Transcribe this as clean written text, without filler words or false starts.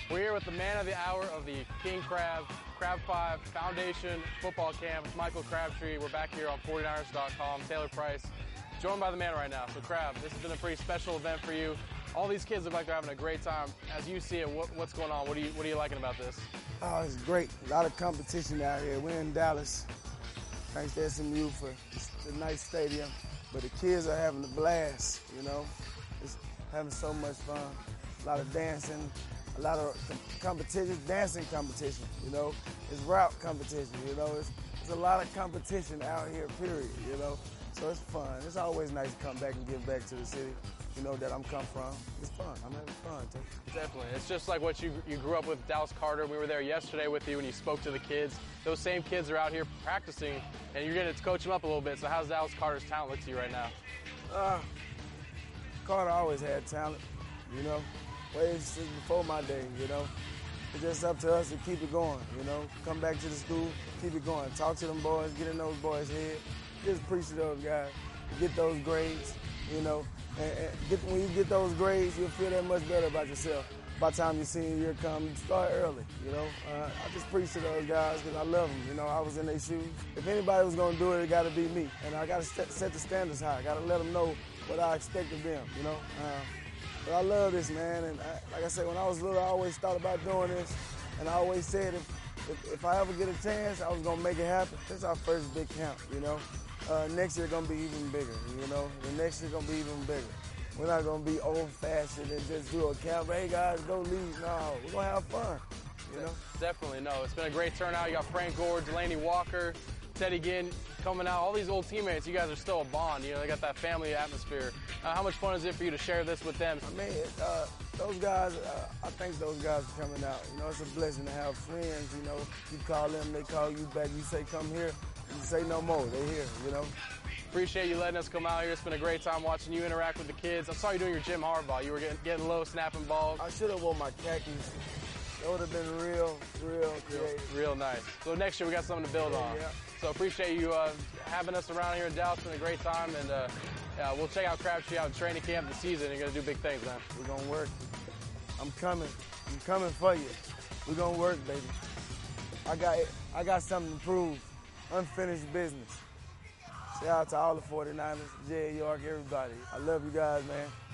We're here with the man of the hour of the King Crab, Crab 5 Foundation Football Camp with Michael Crabtree. We're back here on 49ers.com. Taylor Price, joined by the man right now. So Crab, this has been a pretty special event for you. All these kids look like they're having a great time. As you see it, what's going on? What are you liking about this? Oh, it's great. A lot of competition out here. We're in Dallas. Thanks to SMU for the nice stadium. But the kids are having a blast, you know. It's having so much fun. A lot of dancing, a lot of competition, dancing competition, you know. It's route competition, you know. It's a lot of competition out here, period, you know. So it's fun. It's always nice to come back and give back to the city, you know, that I'm come from. It's fun. I'm having fun, too. Definitely. It's just like what you grew up with, Dallas Carter. We were there yesterday with you and you spoke to the kids. Those same kids are out here practicing, and you're getting to coach them up a little bit. So how's Dallas Carter's talent look to you right now? Carter always had talent, you know, way since before my day, you know. It's just up to us to keep it going, you know. Come back to the school, keep it going. Talk to them boys, get in those boys' head. Just preach to those guys. Get those grades, you know. And when you get those grades, you'll feel that much better about yourself. By the time your senior year comes, start early, you know. I just preach to those guys because I love them, you know. I was in their shoes. If anybody was going to do it, it got to be me. And I got to set the standards high. I got to let them know what I expect of them, you know. But I love this, man. And like I said, when I was little, I always thought about doing this. And I always said if I ever get a chance, I was going to make it happen. This is our first big camp, you know. Next year going to be even bigger, you know. The next year going to be even bigger. We're not going to be old-fashioned and just do a camp. Hey, guys, go leave. No, we're going to have fun, you know. Definitely, no. It's been a great turnout. You got Frank Gore, Delaney Walker, Teddy Ginn coming out. All these old teammates, you guys are still a bond. You know, they got that family atmosphere. How much fun is it for you to share this with them? I mean, those guys, I thank those guys for coming out. You know, it's a blessing to have friends, you know. You call them, they call you back. You say, come here. You say no more. They here, you know. Appreciate you letting us come out here. It's been a great time watching you interact with the kids. I saw you doing your Jim Harbaugh. You were getting low, snapping balls. I should have worn my khakis. That would have been real creative. Real nice. So next year we got something to build on. Yeah. So appreciate you having us around here in Dallas. It's been a great time, and we'll check out Crabtree out in training camp this season. You're going to do big things, man. We're going to work. I'm coming for you. We're going to work, baby. I got something to prove. Unfinished business. Shout out to all the 49ers, Jay York, everybody. I love you guys, man.